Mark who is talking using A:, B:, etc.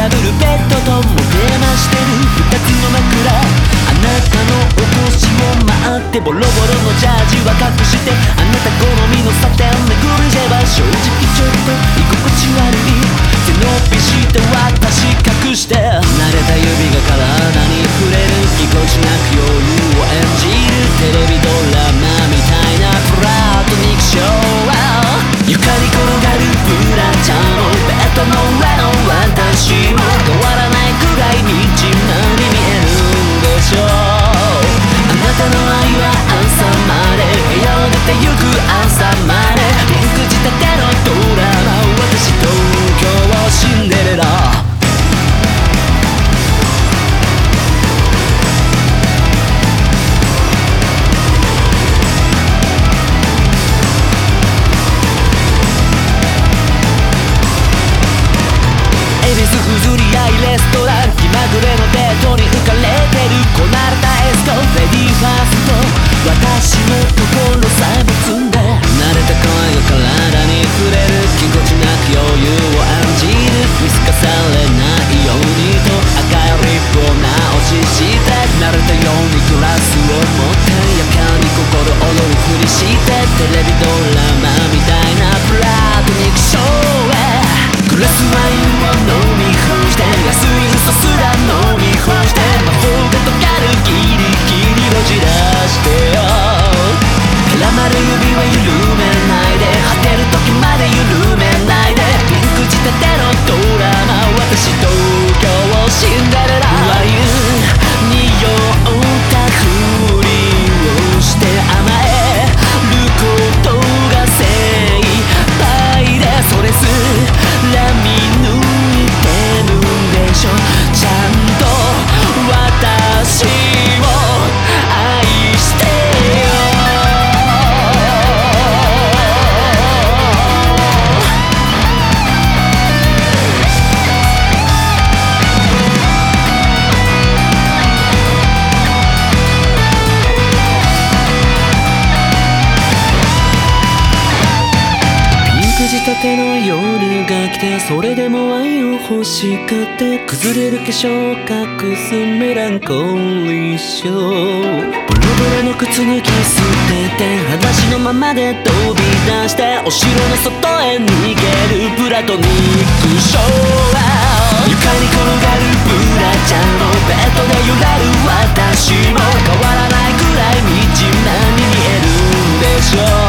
A: ダブルベッドともテーマしてる二つの枕、あなたの起こしを待ってボロボロのジャージは隠して、あなた好みのサテンめくるジェは正直ちょっと居心地悪い、背伸びして私隠して、慣れた指が体に触れるぎこちなく余裕を演じるテレビドラマみたいなプラトニックショー、床に転がるブラジャーもベッドの上の私も変わらないくらいにじまに見えるんでしょう。あなたの愛は朝まで部屋を出てゆく朝までピンク仕立てのドラマ、私東京シンデレラ。譲り合いレストラン気まぐれのデートに浮かれてるこなれたエスコレディーファースト、私の心さえも摘んで慣れた声が体に触れるぎこちなく余裕を演じる、見透かされないようにと赤いリップを直しして慣れたようにグラスを持ってやかに心躍るふりしてテレビドラマみたいなプラトニックショーへグラスワインを飲み干して安い嘘すら飲み干して魔法が解かるギリギリをじらしてよ、絡まる指は緩めないで果てる時まで緩めないでピンク仕立てのドラマ、私東京シンデレラ。ワインに酔ったふりをして甘えることが精一杯でそれすら見抜いてるんでしょ、ちゃんと私を愛してよ。仕立ての夜が来てそれでも愛を欲しがって崩れる化粧を隠すメランコリーショー、ボロボロの靴脱ぎ捨てて裸足のままで飛び出してお城の外へ逃げるプラトニックショー、床に転がるブラジャーのベッドで揺らる私も変わらないくらい惨めに見えるんでしょう。